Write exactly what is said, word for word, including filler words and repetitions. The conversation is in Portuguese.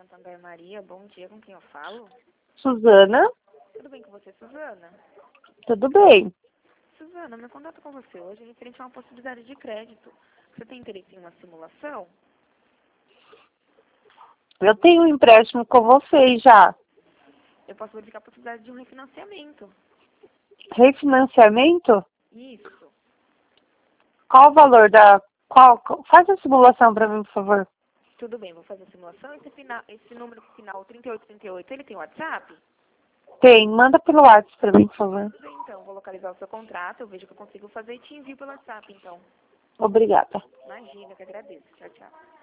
Santo André Maria, bom dia, com quem eu falo? Suzana? Tudo bem com você, Suzana? Tudo bem. Suzana, meu contato com você hoje é referente a uma possibilidade de crédito. Você tem interesse em uma simulação? Eu tenho um empréstimo com vocês já. Eu posso verificar a possibilidade de um refinanciamento. Refinanciamento? Isso. Qual o valor da... Qual... Faz a simulação para mim, por favor. Tudo bem, vou fazer a simulação. Esse, final, esse número final trinta e oito trinta e oito, ele tem WhatsApp? Tem. Manda pelo WhatsApp para mim, por favor. Tudo bem, então. Vou localizar o seu contrato, eu vejo o que eu consigo fazer e te envio pelo WhatsApp, então. Obrigada. Imagina, que agradeço. Tchau, tchau.